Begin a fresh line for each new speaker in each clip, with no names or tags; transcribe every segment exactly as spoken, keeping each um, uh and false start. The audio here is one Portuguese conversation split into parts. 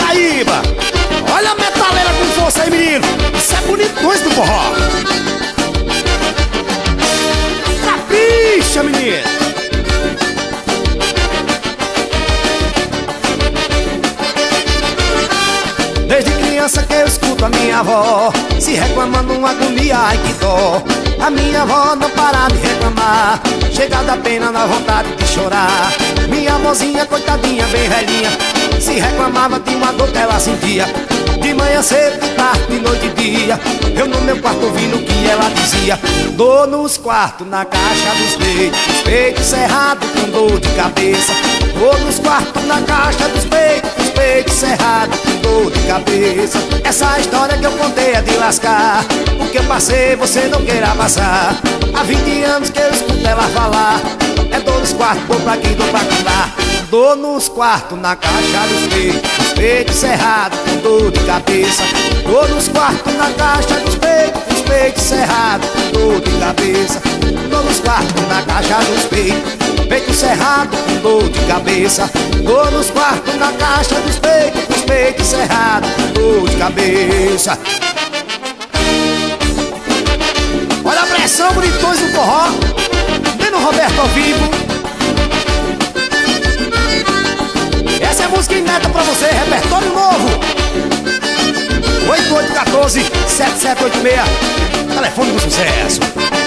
Paraíba. Olha a metaleira com força aí, menino. Isso é bonitões do forró. Capricha, menino. Desde criança que eu escuto a minha avó se reclamando uma agonia, ai que dó. A minha avó não para de reclamar, chega da pena na vontade de chorar. Minha avózinha, coitadinha, bem velhinha, se reclamava de uma dor que ela sentia. De manhã cedo, de tarde, de noite e dia, eu no meu quarto ouvindo o que ela dizia. Dor nos quartos, na caixa dos peitos, peito cerrado com dor de cabeça. Dor nos quartos, na caixa dos peitos, peito cerrado com dor de cabeça. Essa história que eu contei é de lascar, o que eu passei você não queira passar. Há vinte anos que eu escuto ela falar, é dor nos quartos, dor pra aqui, dor pra lá. Dor nos quartos, na caixa dos peitos, peito cerrado com dor de cabeça. Dor nos quartos, na caixa dos peitos, peito cerrado com dor de cabeça. Dor nos quartos, na caixa dos peitos, peito cerrado com dor de cabeça. Dor nos quartos, na caixa dos peitos, peito cerrado com dor de cabeça. Olha a pressão, bonitões do forró, vendo Roberto ao vivo. Essa é música inédita pra você, repertório novo. Oito oito um quatro, sete sete oito seis, telefone do sucesso.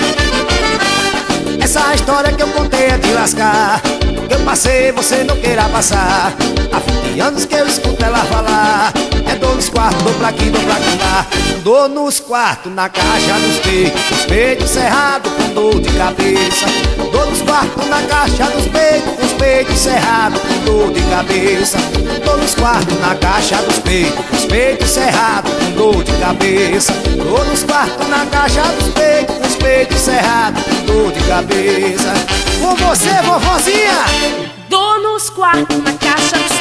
Essa história que eu contei é de lascar, que eu passei você não queira passar. Há vinte anos que eu escuto ela falar, é dor nos quartos, dor pra aqui, dor pra lá. Dor nos quartos, na caixa dos peitos, peito cerrado com dor de cabeça. Dor nos quartos, na caixa dos peitos, peito cerrado com dor de cabeça. Dor nos quartos, na caixa dos peitos, peito cerrado com dor de cabeça. Dor nos quartos, na caixa dos peitos, peito cerrado com dor de cabeça. Com você, vovozinha!
Dor nos quartos, na caixa dos